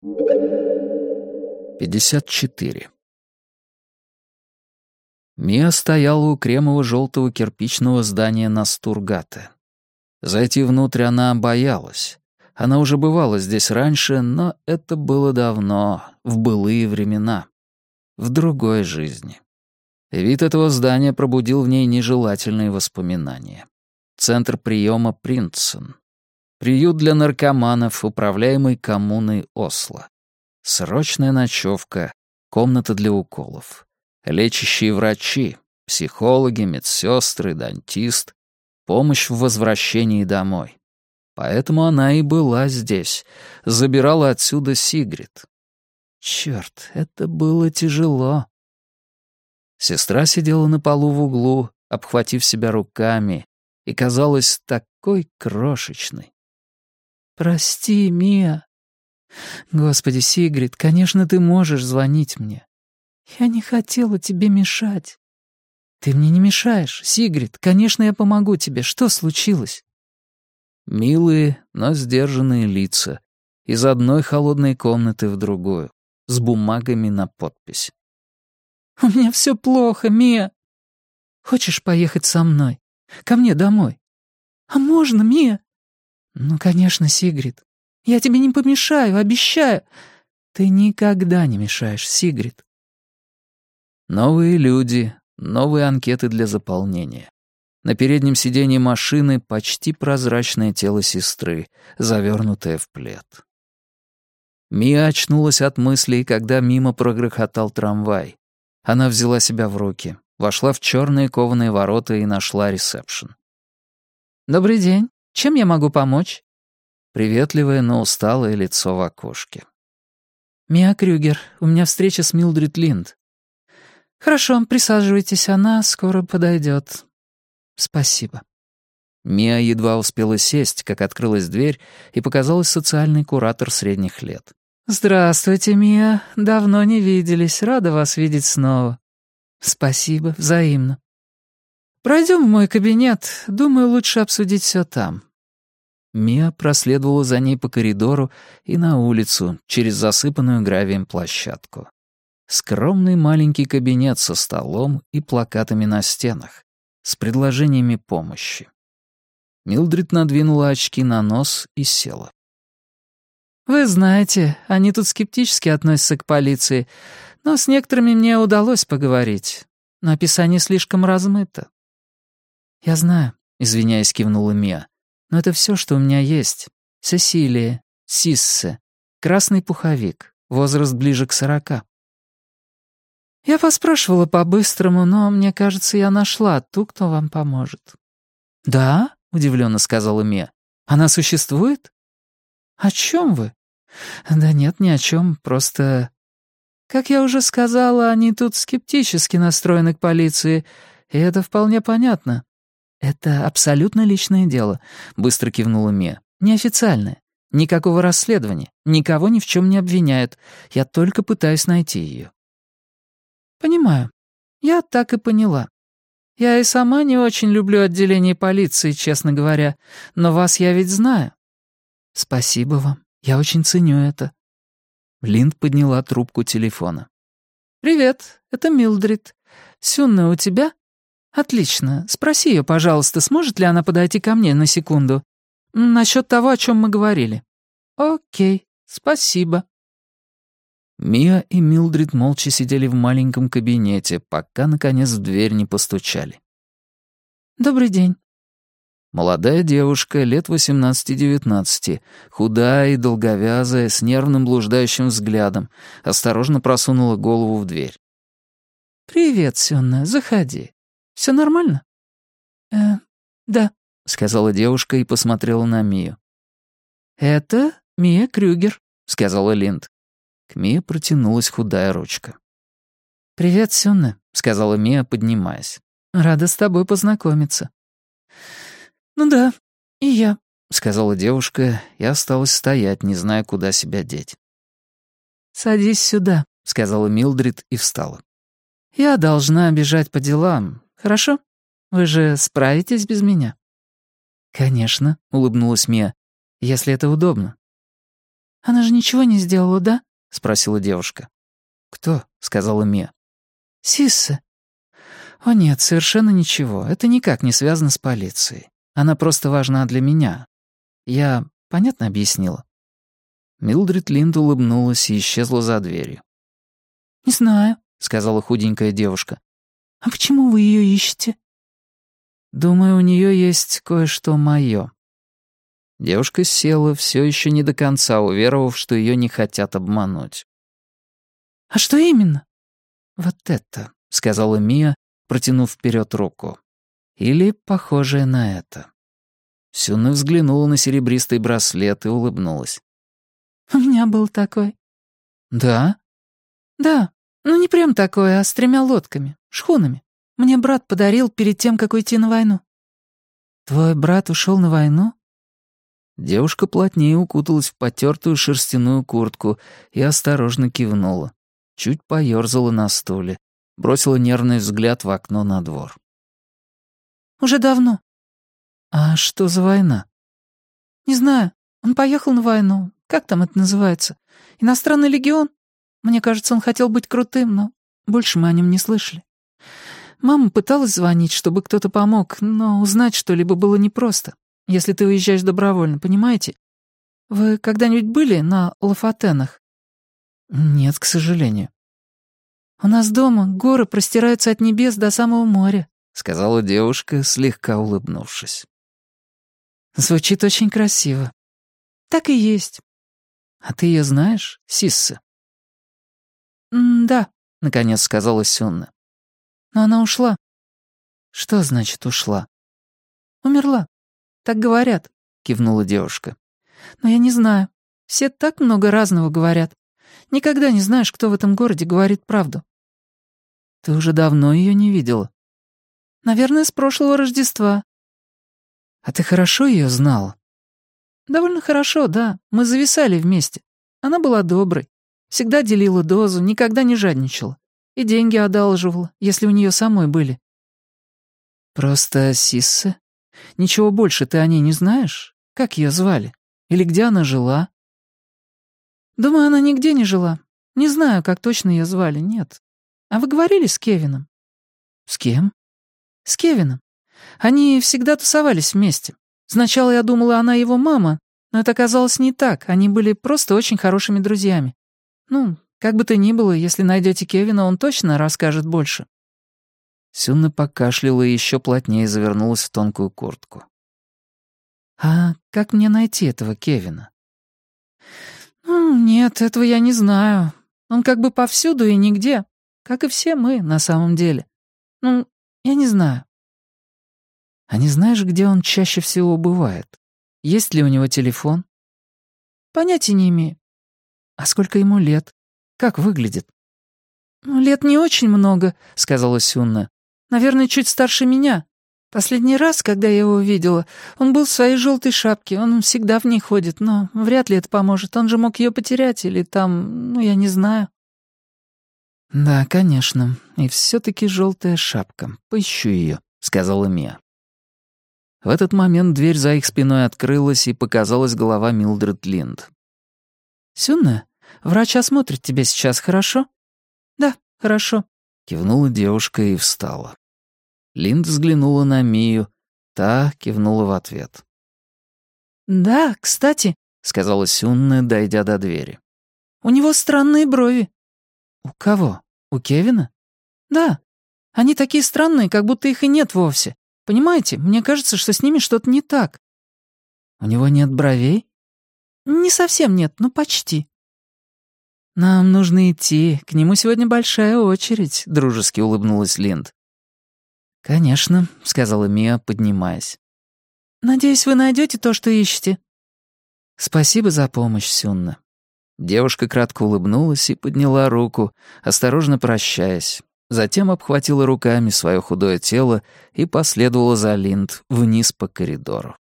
54. Мия стояла у кремово-желтого кирпичного здания Настургата. Зайти внутрь она боялась. Она уже бывала здесь раньше, но это было давно, в былые времена, в другой жизни. Вид этого здания пробудил в ней нежелательные воспоминания. Центр приема Принцен. Приют для наркоманов, управляемый коммуной Осло. Срочная ночевка, комната для уколов. Лечащие врачи, психологи, медсестры, дантист. Помощь в возвращении домой. Поэтому она и была здесь. Забирала отсюда Сигрид. Чёрт, это было тяжело. Сестра сидела на полу в углу, обхватив себя руками, и казалась такой крошечной. «Прости, Мия. Господи, Сигрид, конечно, ты можешь звонить мне. Я не хотела тебе мешать. Ты мне не мешаешь, Сигрид, конечно, я помогу тебе. Что случилось?» Милые, но сдержанные лица. Из одной холодной комнаты в другую, с бумагами на подпись. «У меня все плохо, Мия. Хочешь поехать со мной? Ко мне домой? А можно, Мия?» «Ну, конечно, Сигрид. Я тебе не помешаю, обещаю. Ты никогда не мешаешь, Сигрид». Новые люди, новые анкеты для заполнения. На переднем сиденье машины почти прозрачное тело сестры, завернутое в плед. Мия очнулась от мыслей, когда мимо прогрохотал трамвай. Она взяла себя в руки, вошла в черные кованые ворота и нашла ресепшн. «Добрый день. Чем я могу помочь?» Приветливое, но усталое лицо в окошке. «Мия Крюгер. У меня встреча с Милдрид Линд». «Хорошо, присаживайтесь, она скоро подойдет. «Спасибо». Мия едва успела сесть, как открылась дверь, и показалась социальный куратор средних лет. «Здравствуйте, Мия. Давно не виделись. Рада вас видеть снова». «Спасибо, взаимно». «Пройдем в мой кабинет. Думаю, лучше обсудить все там». Мия проследовала за ней по коридору и на улицу, через засыпанную гравием площадку. Скромный маленький кабинет со столом и плакатами на стенах, с предложениями помощи. Милдрид надвинула очки на нос и села. «Вы знаете, они тут скептически относятся к полиции, но с некоторыми мне удалось поговорить. Но описание слишком размыто». «Я знаю», — извиняясь, кивнула Мия, «но это все, что у меня есть. Сесилия, Сиссе, красный пуховик, возраст ближе к 40. «Я поспрашивала по-быстрому, но, мне кажется, я нашла ту, кто вам поможет». «Да?» — удивленно сказала Мия. «Она существует?» «О чем вы?» «Да нет, ни о чем, просто...» «Как я уже сказала, они тут скептически настроены к полиции, и это вполне понятно». «Это абсолютно личное дело», — быстро кивнула Мия. «Неофициальное. Никакого расследования. Никого ни в чем не обвиняют. Я только пытаюсь найти ее». «Понимаю. Я так и поняла. Я и сама не очень люблю отделение полиции, честно говоря, но вас я ведь знаю». «Спасибо вам. Я очень ценю это». Линд подняла трубку телефона. «Привет, это Милдрид. Сюнна у тебя? Отлично. Спроси ее, пожалуйста, сможет ли она подойти ко мне на секунду? Насчет того, о чем мы говорили». «Окей, спасибо». Мия и Милдрид молча сидели в маленьком кабинете, пока, наконец, в дверь не постучали. «Добрый день». Молодая девушка, лет 18-19, худая и долговязая, с нервным блуждающим взглядом, осторожно просунула голову в дверь. «Привет, Сюнна, заходи. Все нормально?» Да», — сказала девушка и посмотрела на Мию. «Это Мия Крюгер», — сказала Линд. К Мии протянулась худая ручка. «Привет, Сюнна», — сказала Мия, поднимаясь. «Рада с тобой познакомиться». «Ну да, и я», — сказала девушка и осталась стоять, не зная, куда себя деть. «Садись сюда», — сказала Милдрид и встала. «Я должна бежать по делам, хорошо? Вы же справитесь без меня?» «Конечно», — улыбнулась Мия, — «если это удобно». «Она же ничего не сделала, да?» — спросила девушка. «Кто?» — сказала Мия. «Сисса». «О нет, совершенно ничего. Это никак не связано с полицией. Она просто важна для меня. Я понятно объяснила?» Милдред Линд улыбнулась и исчезла за дверью. «Не знаю», — сказала худенькая девушка. «А почему вы ее ищете?» «Думаю, у нее есть кое-что мое». Девушка села, все еще не до конца уверовав, что ее не хотят обмануть. «А что именно?» «Вот это», — сказала Мия, протянув вперед руку. «Или похожее на это». Сюнна взглянула на серебристый браслет и улыбнулась. «У меня был такой». «Да?» «Да, ну не прям такой, а с 3 лодками, шхунами. Мне брат подарил перед тем, как уйти на войну». «Твой брат ушел на войну?» Девушка плотнее укуталась в потертую шерстяную куртку и осторожно кивнула. Чуть поёрзала на стуле, бросила нервный взгляд в окно на двор. «Уже давно». «А что за война?» «Не знаю. Он поехал на войну. Как там это называется? Иностранный легион? Мне кажется, он хотел быть крутым, но больше мы о нем не слышали. Мама пыталась звонить, чтобы кто-то помог, но узнать что-либо было непросто, если ты уезжаешь добровольно, понимаете? Вы когда-нибудь были на Лафатенах?» «Нет, к сожалению». «У нас дома горы простираются от небес до самого моря», — сказала девушка, слегка улыбнувшись. «Звучит очень красиво». «Так и есть». «А ты ее знаешь, Сисса?» «Да», — наконец сказала Сюнна. «но она ушла». «Что значит ушла?» «Умерла. Так говорят», — кивнула девушка. «Но я не знаю. Все так много разного говорят. Никогда не знаешь, кто в этом городе говорит правду». «Ты уже давно ее не видела?» «Наверное, с прошлого Рождества». «А ты хорошо ее знала?» «Довольно хорошо, да. Мы зависали вместе. Она была доброй. Всегда делила дозу, никогда не жадничала. И деньги одалживала, если у нее самой были». «Просто Сисса? Ничего больше ты о ней не знаешь? Как ее звали? Или где она жила?» «Думаю, она нигде не жила. Не знаю, как точно ее звали, нет. А вы говорили с Кевином?» «С кем?» «С Кевином. Они всегда тусовались вместе. Сначала я думала, она его мама, но это оказалось не так. Они были просто очень хорошими друзьями. Ну, как бы то ни было, если найдете Кевина, он точно расскажет больше». Сюнна покашляла и еще плотнее завернулась в тонкую куртку. «А как мне найти этого Кевина?» «Ну, нет, этого я не знаю. Он как бы повсюду и нигде, как и все мы на самом деле. Ну, я не знаю». «А не знаешь, где он чаще всего бывает? Есть ли у него телефон?» «Понятия не имею». «А сколько ему лет? Как выглядит?» «Ну, лет не очень много», — сказала Сюнна. «Наверное, чуть старше меня. Последний раз, когда я его видела, он был в своей желтой шапке. Он всегда в ней ходит, но вряд ли это поможет. Он же мог ее потерять или там, ну, я не знаю». «Да, конечно. И все-таки желтая шапка. Поищу ее», — сказала Мия. В этот момент дверь за их спиной открылась, и показалась голова Милдред Линд. «Сюнна, врач осмотрит тебя сейчас, хорошо?» «Да, хорошо», — кивнула девушка и встала. Линд взглянула на Мию, та кивнула в ответ. «Да, кстати», — сказала Сюнна, дойдя до двери. «у него странные брови». «У кого? У Кевина?» «Да, они такие странные, как будто их и нет вовсе. Понимаете, мне кажется, что с ними что-то не так». «У него нет бровей?» «Не совсем нет, но почти». «Нам нужно идти, к нему сегодня большая очередь», — дружески улыбнулась Линд. «Конечно», — сказала Мия, поднимаясь. «Надеюсь, вы найдете то, что ищете». «Спасибо за помощь, Сюнна». Девушка кратко улыбнулась и подняла руку, осторожно прощаясь. Затем обхватила руками свое худое тело и последовала за Линд вниз по коридору.